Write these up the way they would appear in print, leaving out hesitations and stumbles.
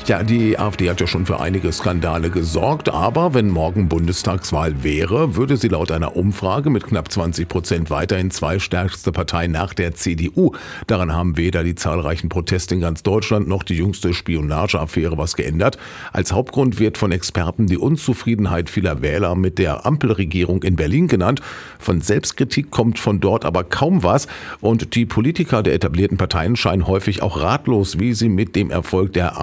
Ja, die AfD hat ja schon für einige Skandale gesorgt, aber wenn morgen Bundestagswahl wäre, würde sie laut einer Umfrage mit knapp 20% weiterhin zweitstärkste Partei nach der CDU. Daran haben weder die zahlreichen Proteste in ganz Deutschland noch die jüngste Spionageaffäre was geändert. Als Hauptgrund wird von Experten die Unzufriedenheit vieler Wähler mit der Ampelregierung in Berlin genannt. Von Selbstkritik kommt von dort aber kaum was und die Politiker der etablierten Parteien scheinen häufig auch ratlos, wie sie mit dem Erfolg der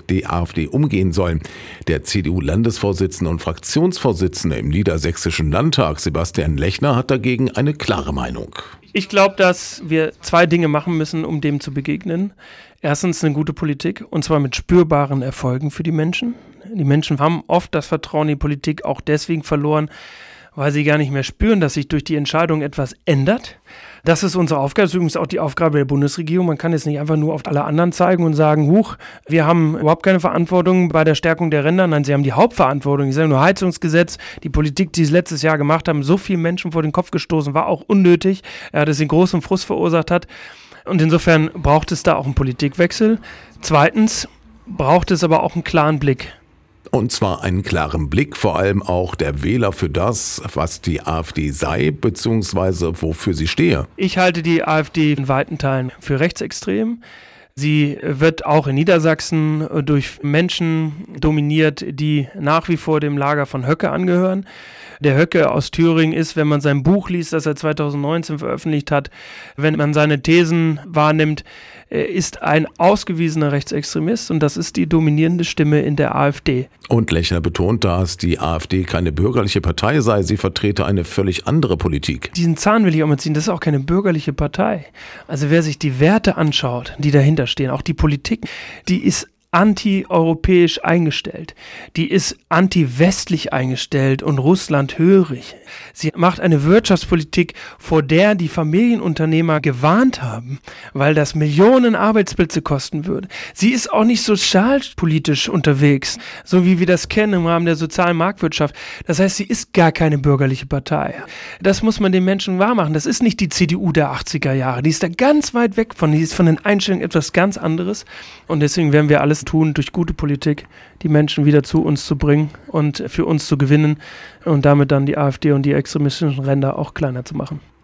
AfD umgehen sollen. Der CDU-Landesvorsitzende und Fraktionsvorsitzende im Niedersächsischen Landtag, Sebastian Lechner, hat dagegen eine klare Meinung. Ich glaube, dass wir zwei Dinge machen müssen, um dem zu begegnen. Erstens eine gute Politik, und zwar mit spürbaren Erfolgen für die Menschen. Die Menschen haben oft das Vertrauen in die Politik auch deswegen verloren, weil sie gar nicht mehr spüren, dass sich durch die Entscheidung etwas ändert. Das ist unsere Aufgabe, das ist übrigens auch die Aufgabe der Bundesregierung. Man kann jetzt nicht einfach nur auf alle anderen zeigen und sagen, huch, wir haben überhaupt keine Verantwortung bei der Stärkung der Ränder. Nein, sie haben die Hauptverantwortung. Ich sage nur Heizungsgesetz, die Politik, die sie letztes Jahr gemacht haben, so vielen Menschen vor den Kopf gestoßen, war auch unnötig, das den großen Frust verursacht hat. Und insofern braucht es da auch einen Politikwechsel. Zweitens braucht es aber auch einen klaren Blick. Und zwar einen klaren Blick, vor allem auch der Wähler für das, was die AfD sei, beziehungsweise wofür sie stehe. Ich halte die AfD in weiten Teilen für rechtsextrem. Sie wird auch in Niedersachsen durch Menschen dominiert, die nach wie vor dem Lager von Höcke angehören. Der Höcke aus Thüringen ist, wenn man sein Buch liest, das er 2019 veröffentlicht hat, wenn man seine Thesen wahrnimmt, ist ein ausgewiesener Rechtsextremist und das ist die dominierende Stimme in der AfD. Und Lechner betont, dass die AfD keine bürgerliche Partei sei, sie vertrete eine völlig andere Politik. Diesen Zahn will ich auch mal ziehen, das ist auch keine bürgerliche Partei. Also wer sich die Werte anschaut, die dahinter stehen, auch die Politik, die ist anti-europäisch eingestellt. Die ist anti-westlich eingestellt und russlandhörig. Sie macht eine Wirtschaftspolitik, vor der die Familienunternehmer gewarnt haben, weil das Millionen Arbeitsplätze kosten würde. Sie ist auch nicht sozialpolitisch unterwegs, so wie wir das kennen im Rahmen der sozialen Marktwirtschaft. Das heißt, sie ist gar keine bürgerliche Partei. Das muss man den Menschen wahrmachen. Das ist nicht die CDU der 80er Jahre. Die ist da ganz weit weg von. Die ist von den Einstellungen etwas ganz anderes. Und deswegen werden wir alles tun, durch gute Politik die Menschen wieder zu uns zu bringen und für uns zu gewinnen und damit dann die AfD und die extremistischen Ränder auch kleiner zu machen.